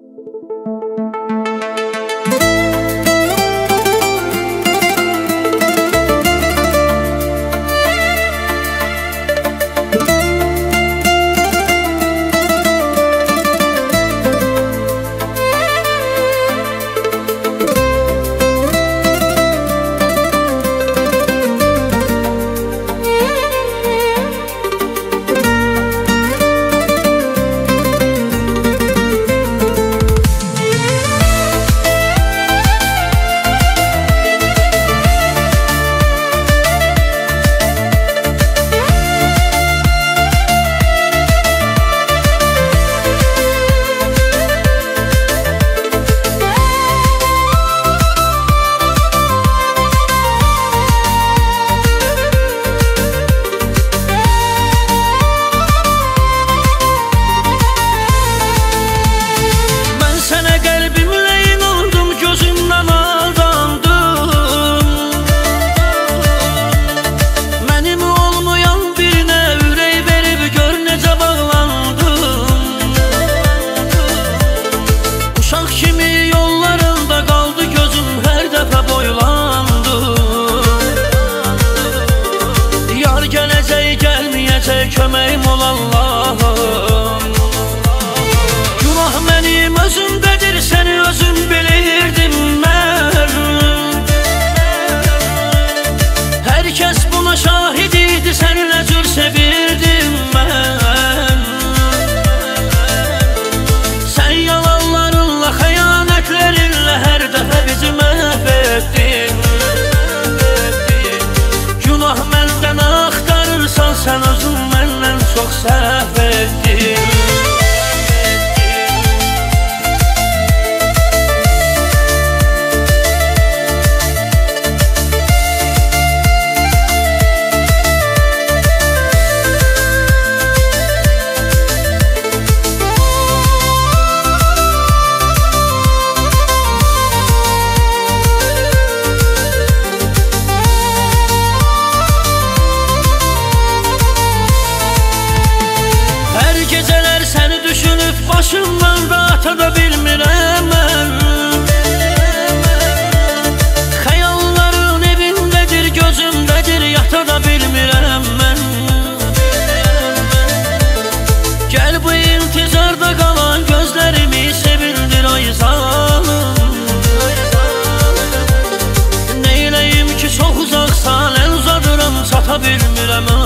Köməyim ol Allahım. Günah mənim özümdədir, səni özüm bilirdim mən. Hər kəs buna şahid idi, səni nə cür sevirdim mən. Sən yalanlarınla, xəyanətlərinlə hər dəfə bizi məhv etdin. Günah məndən axtarırsan, sən özün çox səhv etdim. Başımdan da ata da bilmirəm mən. Xəyalların evindədir, gözümdədir, yata da bilmirəm mən. Gəl bu intizarda qalan gözlərimi sevindir ay zalım. Neyləyim ki çox uzaqsan, əl uzadıram, çata bilmirəm.